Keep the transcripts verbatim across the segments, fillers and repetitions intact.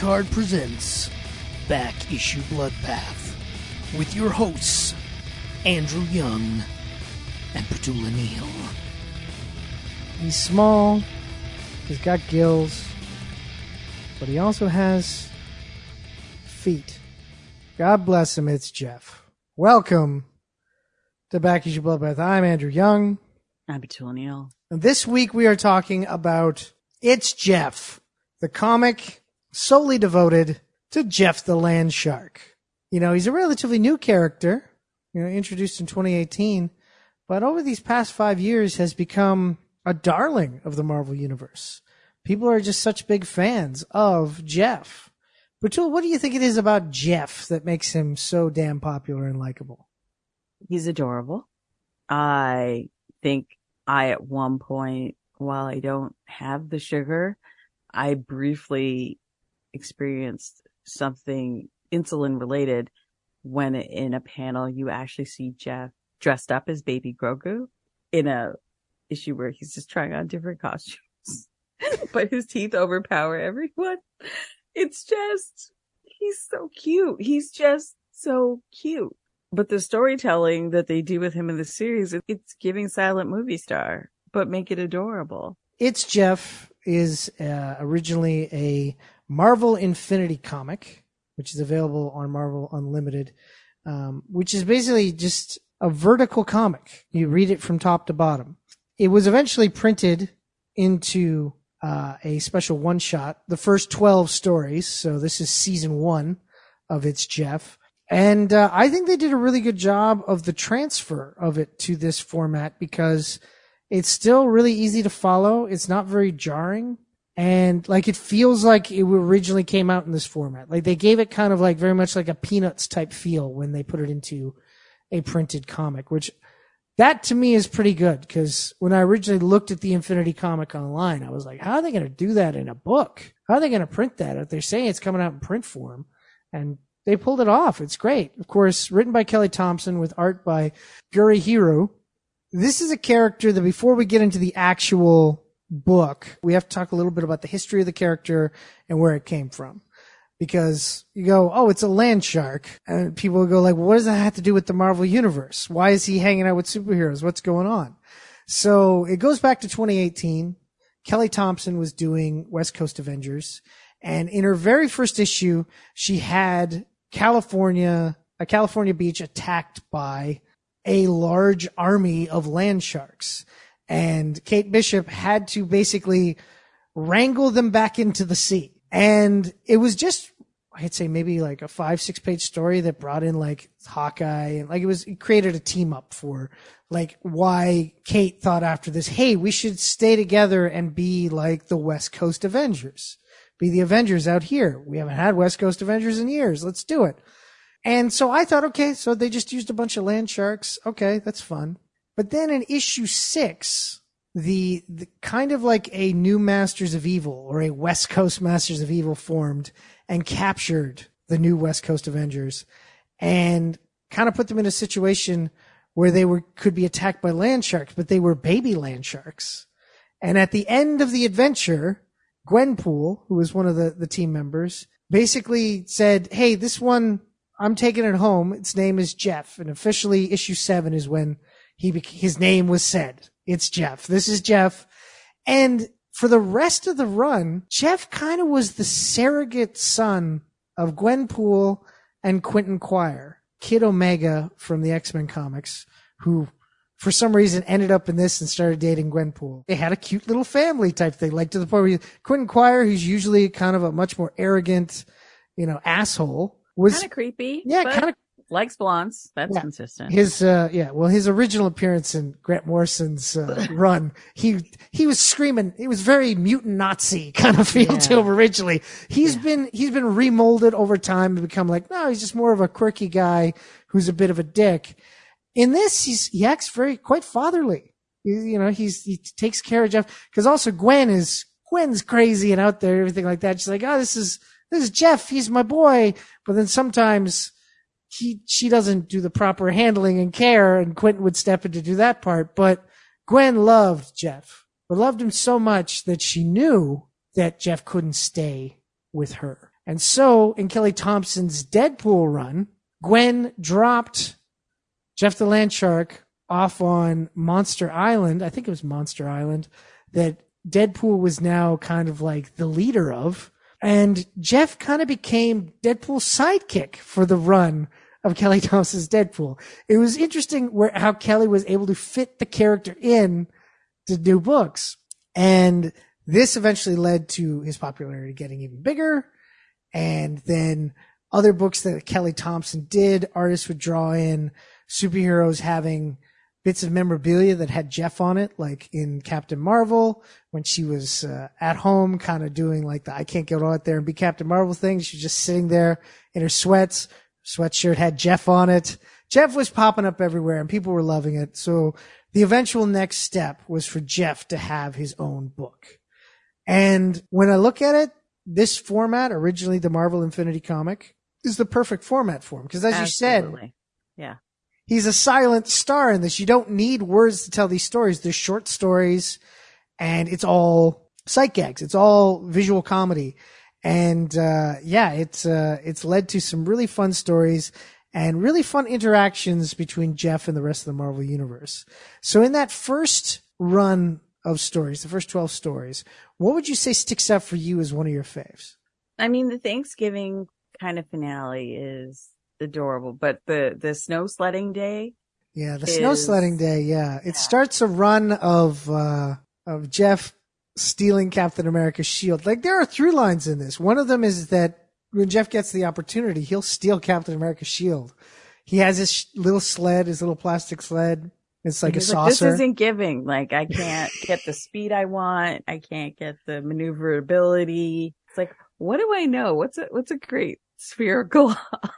Card presents Back Issue Bloodbath with your hosts, Andrew Young and Petula Neal. He's small, he's got gills, but he also has feet. God bless him, it's Jeff. Welcome to Back Issue Bloodbath. I'm Andrew Young. I'm Petula Neal. And this week we are talking about It's Jeff, the comic solely devoted to Jeff the Land Shark. You know, he's a relatively new character, you know, introduced in twenty eighteen, but over these past five years has become a darling of the Marvel Universe. People are just such big fans of Jeff. Petula, what do you think it is about Jeff that makes him so damn popular and likable? He's adorable. I think I, at one point, while I don't have the sugar, I briefly experienced something insulin related when in a panel you actually see Jeff dressed up as baby Grogu in a issue where he's just trying on different costumes, but his teeth overpower everyone. It's just, he's so cute. He's just so cute. But the storytelling that they do with him in the series, it's giving silent movie star, but make it adorable. It's Jeff is uh, originally a Marvel Infinity comic, which is available on Marvel Unlimited, um, which is basically just a vertical comic. You read it from top to bottom. It was eventually printed into uh, a special one-shot, the first twelve stories. So this is season one of It's Jeff. And uh, I think they did a really good job of the transfer of it to this format because it's still really easy to follow. It's not very jarring. And like, it feels like it originally came out in this format. Like they gave it kind of like very much like a Peanuts type feel when they put it into a printed comic, which that to me is pretty good. Cause when I originally looked at the Infinity comic online, I was like, how are they going to do that in a book? How are they going to print that if they're saying it's coming out in print form? And they pulled it off. It's great. Of course, written by Kelly Thompson with art by Gurihiru. This is a character that before we get into the actual book, we have to talk a little bit about the history of the character and where it came from. Because you go, oh, it's a land shark. And people will go like, well, what does that have to do with the Marvel Universe? Why is he hanging out with superheroes? What's going on? So it goes back to twenty eighteen. Kelly Thompson was doing West Coast Avengers. And in her very first issue, she had California, a California beach attacked by a large army of land sharks. And Kate Bishop had to basically wrangle them back into the sea. And it was just, I'd say maybe like a five, six page story that brought in like Hawkeye and like it was, it created a team up for like why Kate thought after this, hey, we should stay together and be like the West Coast Avengers, be the Avengers out here. We haven't had West Coast Avengers in years. Let's do it. And so I thought, okay, so they just used a bunch of land sharks. Okay, that's fun. But then in issue six, the, the kind of like a new Masters of Evil or a West Coast Masters of Evil formed and captured the new West Coast Avengers and kind of put them in a situation where they were, could be attacked by land sharks, but they were baby land sharks. And at the end of the adventure, Gwenpool, who was one of the, the team members, basically said, hey, this one, I'm taking it home. Its name is Jeff. And officially issue seven is when he, his name was said. It's Jeff. This is Jeff. And for the rest of the run, Jeff kind of was the surrogate son of Gwenpool and Quentin Quire, Kid Omega from the X-Men comics, who for some reason ended up in this and started dating Gwenpool. They had a cute little family type thing, like to the point where Quentin Quire, who's usually kind of a much more arrogant, you know, asshole, was kind of creepy. Yeah, kind of likes blondes. That's yeah. consistent. His, uh, yeah, well, his original appearance in Grant Morrison's, uh, run, he, he was screaming, it was very mutant Nazi kind of feel yeah. to him originally. He's yeah. been, he's been remolded over time to become like, no, he's just more of a quirky guy who's a bit of a dick. In this, he's, he acts very, quite fatherly. He, you know, he's, he takes care of Jeff. Cause also Gwen is, Gwen's crazy and out there, everything like that. She's like, oh, this is, this is Jeff. He's my boy. But then sometimes, he, she doesn't do the proper handling and care, and Quentin would step in to do that part. But Gwen loved Jeff, but loved him so much that she knew that Jeff couldn't stay with her. And so in Kelly Thompson's Deadpool run, Gwen dropped Jeff the Land Shark off on Monster Island. I think it was Monster Island that Deadpool was now kind of like the leader of. And Jeff kind of became Deadpool's sidekick for the run of Kelly Thompson's Deadpool. It was interesting where how Kelly was able to fit the character in to new books. And this eventually led to his popularity getting even bigger. And then other books that Kelly Thompson did, artists would draw in superheroes having bits of memorabilia that had Jeff on it, like in Captain Marvel, when she was uh, at home kind of doing like the I can't get out there and be Captain Marvel thing. She was just sitting there in her sweats. Sweatshirt had Jeff on it. Jeff was popping up everywhere and people were loving it. So the eventual next step was for Jeff to have his own book. And when I look at it, this format, originally the Marvel Infinity comic, is the perfect format for him. Because as Absolutely. you said, yeah, he's a silent star in this. You don't need words to tell these stories. They're short stories and it's all sight gags. It's all visual comedy. And, uh, yeah, it's, uh, it's led to some really fun stories and really fun interactions between Jeff and the rest of the Marvel universe. So in that first run of stories, the first twelve stories, what would you say sticks out for you as one of your faves? I mean, the Thanksgiving kind of finale is adorable, but the, the snow sledding day. Yeah, the is, snow sledding day. Yeah. It yeah. starts a run of, uh, of Jeff stealing Captain America's shield. Like there are through lines in this. One of them is that when Jeff gets the opportunity, he'll steal Captain America's shield. He has his sh- little sled, his little plastic sled. It's like a saucer. Like, this isn't giving. Like I can't get the speed I want. I can't get the maneuverability. It's like, what do I know? What's a, what's a great spherical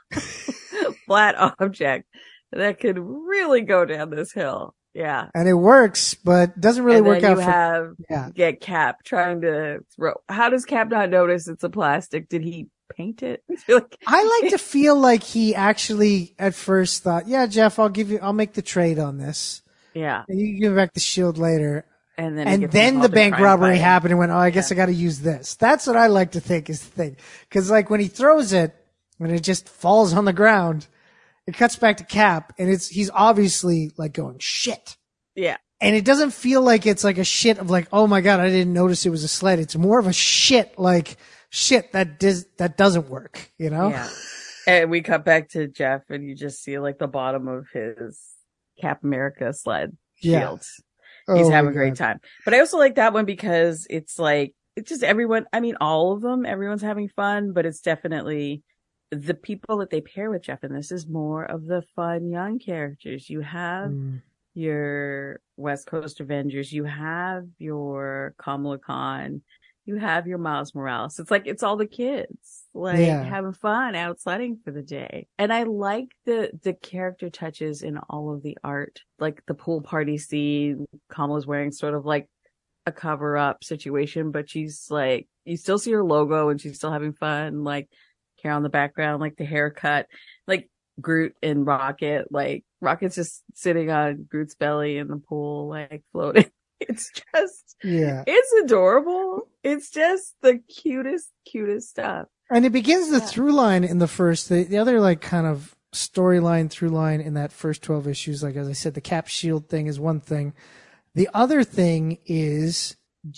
flat object that could really go down this hill? Yeah. And it works, but doesn't really and work then out you for, have yeah. get Cap trying to throw. How does Cap not notice it's a plastic? Did he paint it? like, I like to feel like he actually at first thought, yeah, Jeff, I'll give you, I'll make the trade on this. Yeah. And you can give back the shield later. And then, and then the bank robbery happened and went, oh, I guess yeah. I got to use this. That's what I like to think is the thing. Cause like when he throws it and it just falls on the ground, it cuts back to Cap and it's, he's obviously like going shit. Yeah. And it doesn't feel like it's like a shit of like, oh my God, I didn't notice it was a sled. It's more of a shit like shit that does, that doesn't work, you know? Yeah. And we cut back to Jeff and you just see like the bottom of his Cap America sled shields. Yeah. He's oh having a great time. But I also like that one because it's like, it's just everyone, I mean, all of them, everyone's having fun, but it's definitely the people that they pair with Jeff in this is more of the fun young characters. You have mm. your West Coast Avengers, you have your Kamala Khan, you have your Miles Morales. It's like, it's all the kids, like yeah. having fun out sledding for the day. And I like the, the character touches in all of the art, like the pool party scene. Kamala's wearing sort of like a cover up situation, but she's like, you still see her logo and she's still having fun. Like, Carol in the background, like the haircut, like Groot and Rocket, like Rocket's just sitting on Groot's belly in the pool, like floating. It's just, yeah, it's adorable. It's just the cutest, cutest stuff. And it begins the yeah. through line in the first, the, the other like kind of storyline through line in that first twelve issues. Like, as I said, the Cap shield thing is one thing. The other thing is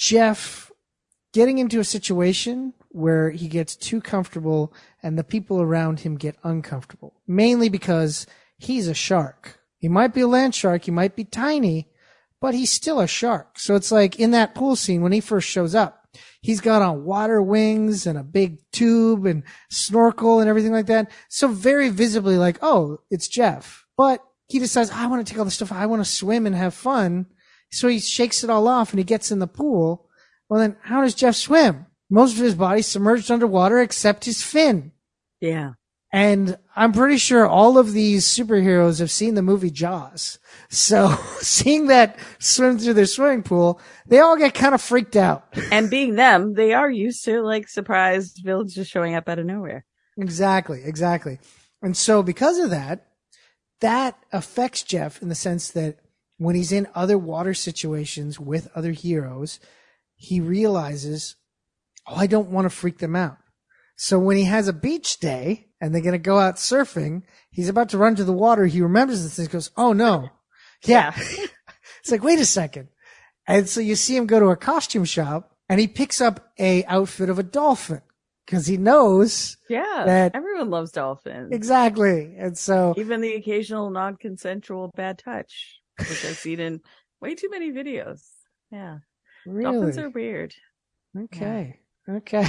Jeff getting into a situation where he gets too comfortable and the people around him get uncomfortable, mainly because he's a shark. He might be a land shark. He might be tiny, but he's still a shark. So it's like in that pool scene when he first shows up, he's got on water wings and a big tube and snorkel and everything like that. So very visibly like, oh, it's Jeff. But he decides, I want to take all this stuff. I want to swim and have fun. So he shakes it all off and he gets in the pool. Well, then how does Jeff swim? Most of his body's submerged underwater except his fin. Yeah. And I'm pretty sure all of these superheroes have seen the movie Jaws. So seeing that swim through their swimming pool, they all get kind of freaked out. And being them, they are used to like surprised villains just showing up out of nowhere. Exactly, exactly. And so because of that, that affects Jeff in the sense that when he's in other water situations with other heroes, he realizes, oh, I don't want to freak them out. So when he has a beach day and they're going to go out surfing, he's about to run to the water. He remembers this and he goes, oh no. Yeah. It's like, wait a second. And so you see him go to a costume shop and he picks up a outfit of a dolphin because he knows. Yeah. That, everyone loves dolphins. Exactly. And so. Even the occasional non-consensual bad touch, which I've seen in way too many videos. Yeah. Really? Dolphins are weird. Okay. Yeah. Okay.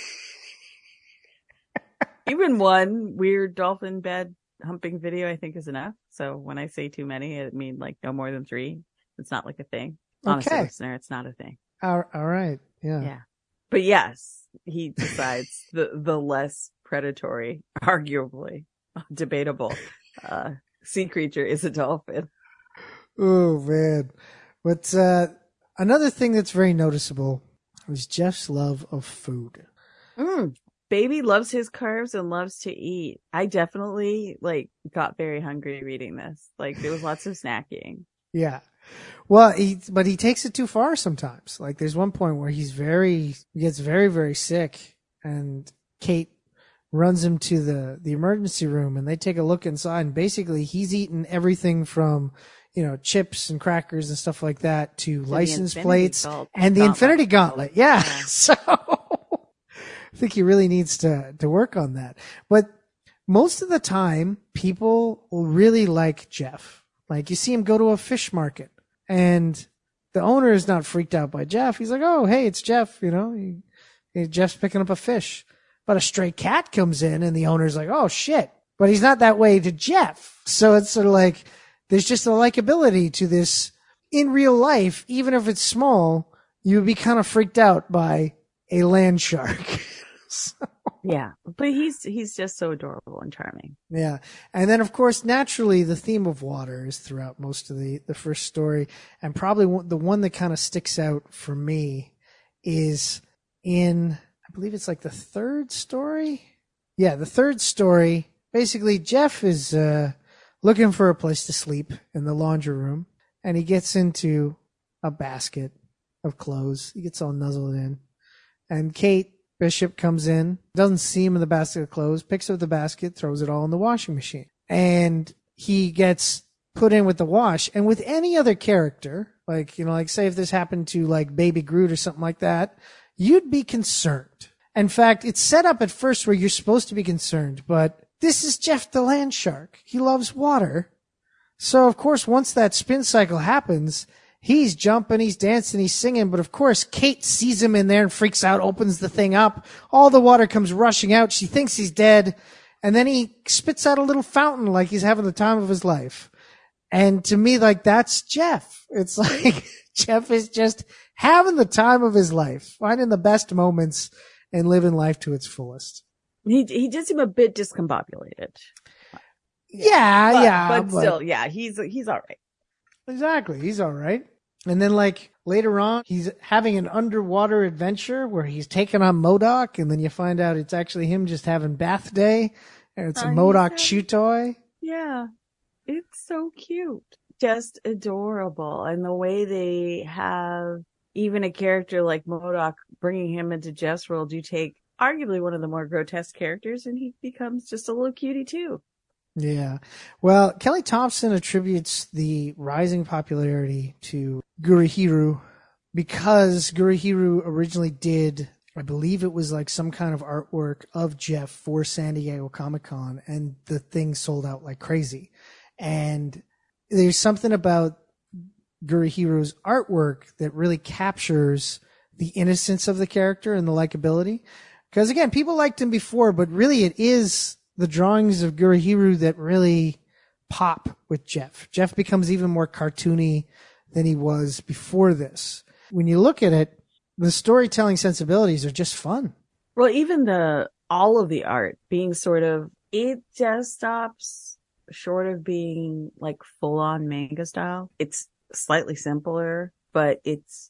Even one weird dolphin bed humping video, I think, is enough. So when I say too many, I mean like no more than three. It's not like a thing. Honestly, okay. listener, it's not a thing. All, all right. Yeah. Yeah. But yes, he decides the the less predatory, arguably debatable, uh, sea creature is a dolphin. Oh man. But uh, another thing that's very noticeable was Jeff's love of food. Mm. Baby loves his carbs and loves to eat. I definitely like got very hungry reading this. Like there was lots of snacking. Yeah. Well, he, but he takes it too far sometimes. Like there's one point where he's very, he gets very, very sick and Kate runs him to the, the emergency room and they take a look inside and basically he's eaten everything from, you know, chips and crackers and stuff like that to, to license plates and the gauntlet. Infinity Gauntlet. Yeah. yeah. So I think he really needs to, to work on that. But most of the time, people will really like Jeff. Like you see him go to a fish market and the owner is not freaked out by Jeff. He's like, oh, hey, it's Jeff. You know, he, he, Jeff's picking up a fish. But a stray cat comes in and the owner's like, oh, shit. But he's not that way to Jeff. So it's sort of like there's just a likability to this in real life. Even if it's small, you would be kind of freaked out by a land shark. So. Yeah, but he's he's just so adorable and charming. Yeah, and then of course, naturally, the theme of water is throughout most of the the first story, and probably one, the one that kind of sticks out for me is in, I believe it's like the third story. Yeah, the third story. Basically, Jeff is uh, looking for a place to sleep in the laundry room, and he gets into a basket of clothes. He gets all nuzzled in, and Kate Bishop comes in, doesn't see him in the basket of clothes, picks up the basket, throws it all in the washing machine. And he gets put in with the wash. And with any other character, like, you know, like say if this happened to like Baby Groot or something like that, you'd be concerned. In fact, it's set up at first where you're supposed to be concerned, but this is Jeff the Land Shark. He loves water. So of course, once that spin cycle happens, he's jumping, he's dancing, he's singing, but of course Kate sees him in there and freaks out, opens the thing up. All the water comes rushing out. She thinks he's dead. And then he spits out a little fountain like he's having the time of his life. And to me, like, that's Jeff. It's like Jeff is just having the time of his life, finding the best moments and living life to its fullest. He he did seem a bit discombobulated. Yeah, but, yeah. But, but still, yeah, he's he's all right. Exactly. He's all right. And then like later on, he's having an underwater adventure where he's taking on MODOK, and then you find out it's actually him just having bath day, and it's a oh, MODOK chew toy. Yeah. It's so cute. Just adorable. And the way they have even a character like MODOK bringing him into Jeff's world, you take arguably one of the more grotesque characters and he becomes just a little cutie too. Yeah. Well, Kelly Thompson attributes the rising popularity to Gurihiru because Gurihiru originally did, I believe it was like some kind of artwork of Jeff for San Diego Comic-Con, and the thing sold out like crazy. And there's something about Gurihiru's artwork that really captures the innocence of the character and the likability. Because again, people liked him before, but really it is the drawings of Gurihiru that really pop with Jeff. Jeff becomes even more cartoony than he was before this. When you look at it, the storytelling sensibilities are just fun. Well, even the, all of the art being sort of, it just stops short of being like full on manga style. It's slightly simpler, but it's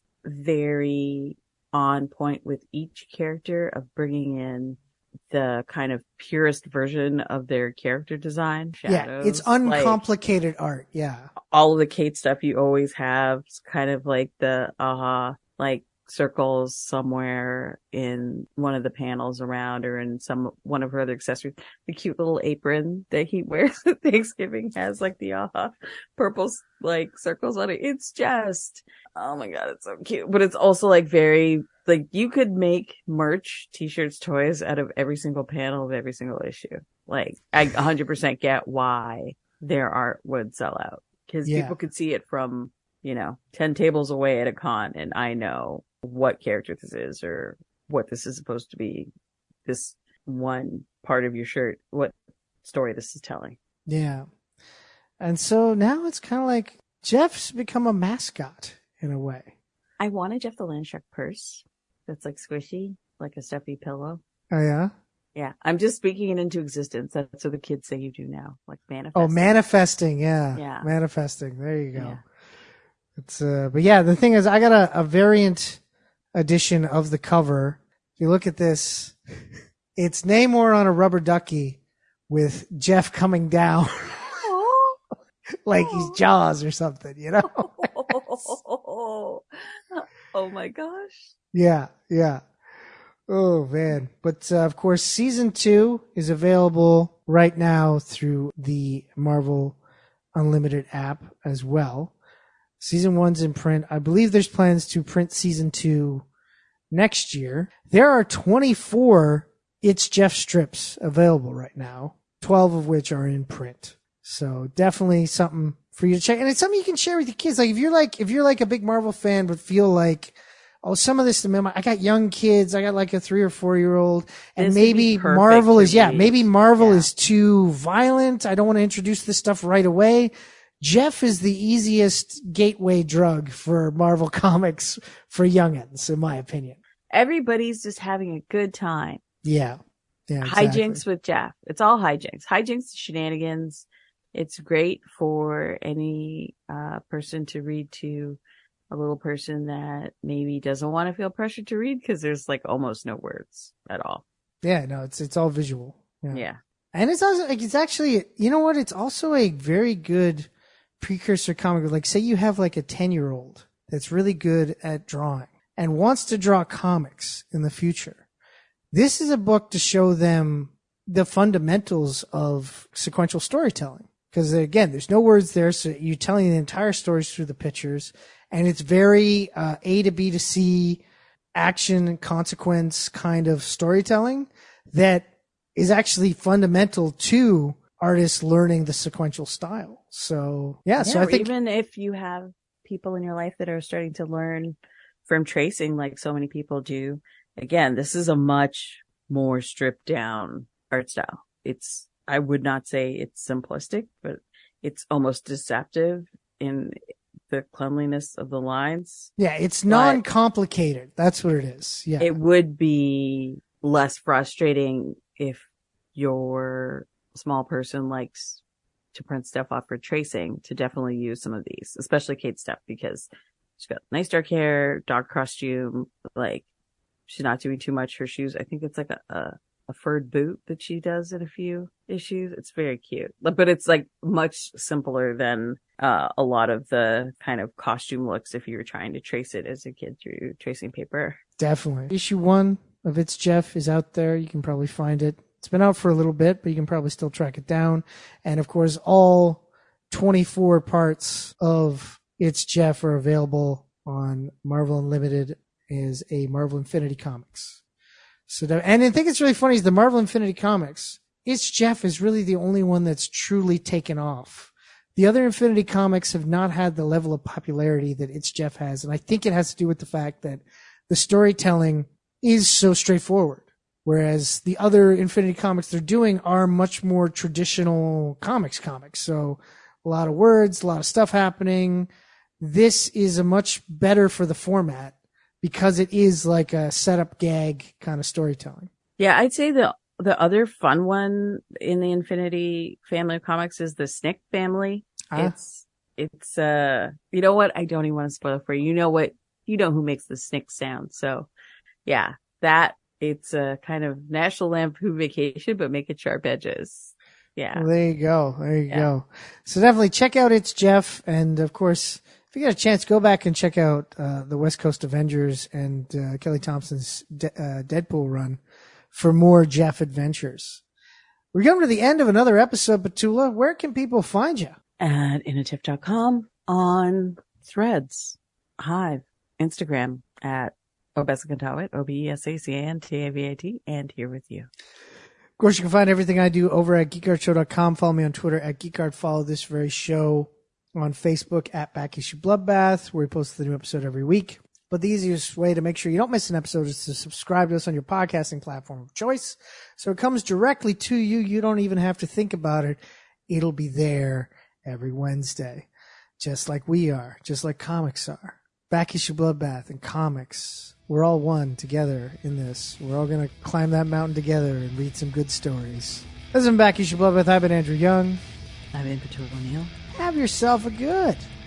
very on point with each character of bringing in the kind of purest version of their character design. Shadows, yeah, it's uncomplicated like, art. Yeah. All of the Kate stuff you always have. It's kind of like the, uh, like circles somewhere in one of the panels around, or in some one of her other accessories. The cute little apron that he wears at Thanksgiving has like the uh purple like circles on it. It's just, oh my god, it's so cute. But it's also like very, like, you could make merch, t-shirts, toys out of every single panel of every single issue. Like, I one hundred percent get why their art would sell out, because Yeah. people could see it from, you know, ten tables away at a con, and I know what character this is or what this is supposed to be. This one part of your shirt, what story this is telling. Yeah. And so now it's kind of like Jeff's become a mascot in a way. I want a Jeff the Land Shark purse that's like squishy, like a stuffy pillow. Oh, yeah? Yeah, I'm just speaking it into existence. That's what the kids say you do now, like manifest. Oh, manifesting. Yeah. Yeah. Manifesting. There you go. Yeah. It's, uh, but yeah, the thing is, I got a, a variant edition of the cover. If you look at this, it's Namor on a rubber ducky with Jeff coming down like he's Jaws or something, you know? Oh, oh my gosh. Yeah, yeah. Oh man. But uh, of course, season two is available right now through the Marvel Unlimited app as well. Season one's in print. I believe there's plans to print season two next year. There are twenty-four It's Jeff strips available right now, twelve of which are in print. So definitely something for you to check. And it's something you can share with your kids. Like if you're like, if you're like a big Marvel fan, but feel like, oh, some of this, I got young kids. I got like a three or four year old, and This would maybe be perfect Marvel for is, yeah, me. maybe Marvel Yeah. is too violent. I don't want to introduce this stuff right away. Jeff is the easiest gateway drug for Marvel comics for youngins, in my opinion. Everybody's just having a good time. Yeah. Yeah. Exactly. Hijinks with Jeff. It's all hijinks. Hijinks, shenanigans. It's great for any uh, person to read to a little person that maybe doesn't want to feel pressured to read, because there's like almost no words at all. Yeah. No, it's, it's all visual. Yeah. Yeah. And it's also, like, it's actually, you know what? It's also a very good precursor comic. Like, say you have like a ten year old that's really good at drawing and wants to draw comics in the future. This is a book to show them the fundamentals of sequential storytelling. Because again, there's no words there. So you're telling the entire stories through the pictures, and it's very, uh, A to B to C action and consequence kind of storytelling that is actually fundamental to artists learning the sequential style. So yeah, Yeah, so I or think even if you have people in your life that are starting to learn from tracing, like so many people do, again, this is a much more stripped down art style. It's, I would not say it's simplistic, but it's almost deceptive in the cleanliness of the lines. yeah, it's But- non-complicated. That's what it is. Yeah. It would be less frustrating if your small person likes to print stuff off for tracing, to definitely use some of these, especially Kate's stuff, because she's got nice dark hair, dog costume, like she's not doing too much. Her shoes, I think it's like a, a, a furred boot that she does in a few issues. It's very cute, but it's like much simpler than uh, a lot of the kind of costume looks if you were trying to trace it as a kid through tracing paper. Definitely. Issue one of It's Jeff is out there. You can probably find it. It's been out for a little bit, but you can probably still track it down. And of course, all twenty-four parts of It's Jeff are available on Marvel Unlimited as a Marvel Infinity Comics. So, that, and I think it's really funny is the Marvel Infinity Comics, It's Jeff is really the only one that's truly taken off. The other Infinity Comics have not had the level of popularity that It's Jeff has. And I think it has to do with the fact that the storytelling is so straightforward. Whereas the other Infinity Comics they're doing are much more traditional comics comics. So a lot of words, a lot of stuff happening. This is a much better for the format because it is like a setup gag kind of storytelling. Yeah, I'd say the the other fun one in the Infinity family of comics is the Snick family. Ah. It's it's uh you know what? I don't even want to spoil it for you. You know what? You know who makes the Snick sound. So yeah, that it's a kind of National Lampoon Vacation, but make it sharp edges. Yeah. Well, there you go. There you Yeah. go. So definitely check out It's Jeff. And of course, if you get a chance, go back and check out uh, the West Coast Avengers and uh, Kelly Thompson's De- uh, Deadpool run for more Jeff adventures. We're coming to the end of another episode, Petula. Where can people find you? At initiative dot com, on Threads, Hive, Instagram at Obesacantawit, O B E S A C A N T A V A T, and here with you. Of course, you can find everything I do over at geek art show dot com. Follow me on Twitter at geekart. Follow this very show on Facebook at Back Issue Bloodbath, where we post the new episode every week. But the easiest way to make sure you don't miss an episode is to subscribe to us on your podcasting platform of choice. So it comes directly to you. You don't even have to think about it. It'll be there every Wednesday, just like we are, just like comics are. Back Issue Bloodbath and comics. We're all one together in this. We're all going to climb that mountain together and read some good stories. This has been Back Issue Bloodbath. I've been Andrew Young. I've been Petula O'Neill. Have yourself a good